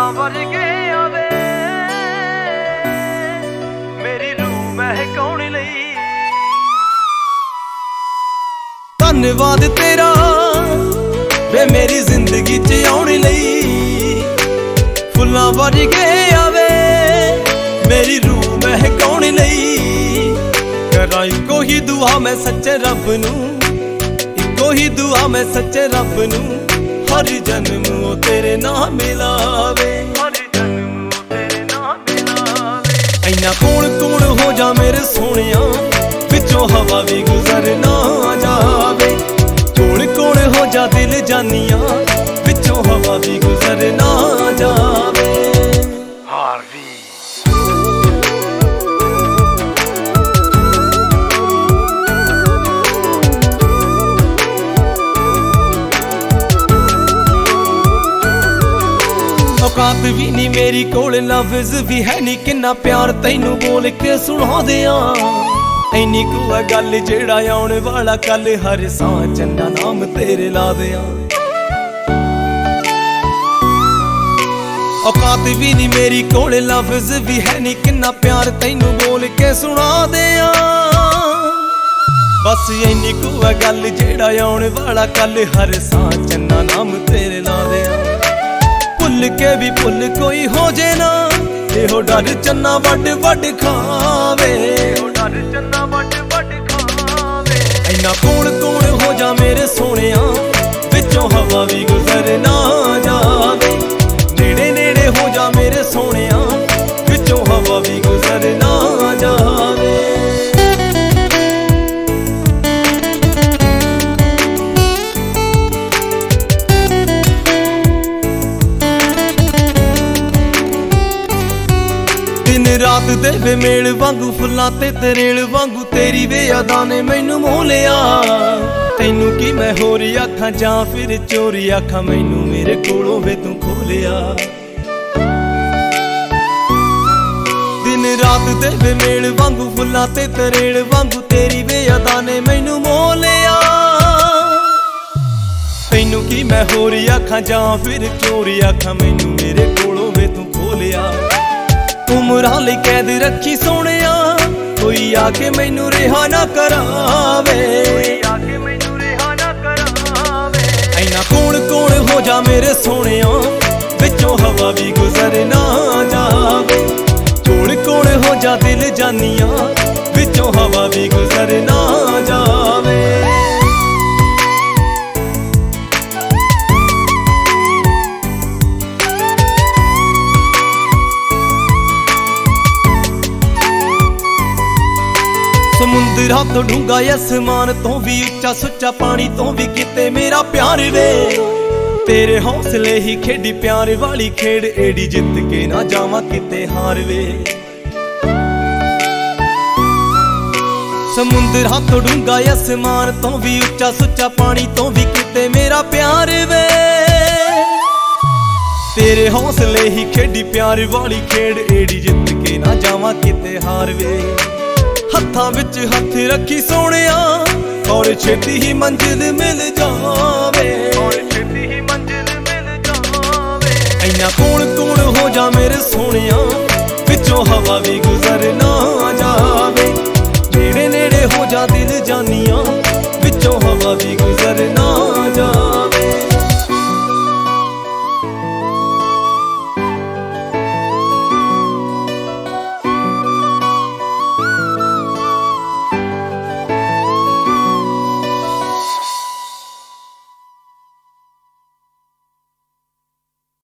फुल्लां वर्गे आवे मेरी रूह महकाउण लई। धन्नवाद तेरा वे मेरी जिंदगी च आउण लई। फुल्लां वर्गे आवे मेरी रूह महकाउण लई। करा इक्को ही दुआ मैं सच्चे रब नूं, इक्को ही दुआ मैं सच्चे रब नूं, हर जन्म वो तेरे नाम मिलावे, हर जन्म वो तेरे नाम मिलावे। इन्ना कौन कौन हो जा मेरे सोनिया, विचों हवा भी गुजर ना जावे। कौन कौन हो जा दिल जानिया, विचों हवा भी गुजर ना जावे। हार्वी औकात भी नी मेरी कोल, लफ्ज भी है नी किन्ना प्यार तैनू बोल के सुना दियां। इन्नी कु है गल जेड़ा आउण वाला कल, हर सां चंगा नाम तेरे ला दियां। औकात भी नी मेरी कोल, लफ्ज भी है नी किन्ना प्यार तैनू बोल के सुना दियां। बस इन्नी कु है गल जेड़ा आउण वाला कल, हर सां चंगा नाम तेरे ला दियां। भुल के भी भुल कोई हो जे ना, एहो डर चन्ना वड वड खावे, एहो डर चन्ना वड वड खावे। इन्ना कौन कौन हो जा मेरे सोनिया, विचों हवा भी गुजर ना जावे। नेड़े नेड़े हो जा मेरे सोनिया, विचों हवा भी गुजर ना जावे। दिन रात दे वे मेल वांगू, फुल्लां ते तरेल वांगू, तेरी वे यादां ने मैनू मोह लिया। तैनू की मैं होर आखां जां फिर चोरी आखां, मैनू मेरे कोलों वे तू खोलिया। दिन रात दे वे मेल वांगू, फुल्लां ते तरेल वांगू, तेरी वे यादां ने मैनू मोह लिया। तैनू की मैं होर आखां जां फिर चोरी आखां, मैनू मेरे कोलों वे तू खोलिया। उमरां लई कैद रखी सोनिया, कोई आके मैनू रिहा ना करावे, कोई आके मैनू रिहा ना करावे। इन्ना कौन कौन हो जा मेरे सोनिया, विचों हवा भी गुजर ना जावे। कौन कौन हो जा दिल जानिया, विचों हवा भी गुजर ना जावे। समुंदरां तो डूंगा आसमान तो भी उच्चा, सुच्चा पानी तो भी किते मेरा प्यार वे। तेरे हौसले ही खेडी प्यार वाली खेड, एडी जित के ना जावां किते हार वे। समुंदरां तो डूंगा आसमान तो भी उच्चा, सुच्चा पानी तो भी किते मेरा प्यार वे। तेरे हौसले ही खेडी प्यार वाली खेड, एडी जित के ना जावां किते हार वे। हत्थां विच हथ रखी सोनिया, और छेती ही मंजिल मिल जावे, और छेती ही मंजिल मिल जावे। इन्ना कौन कौन हो जा मेरे सोनिया, विचों हवा भी गुजर ना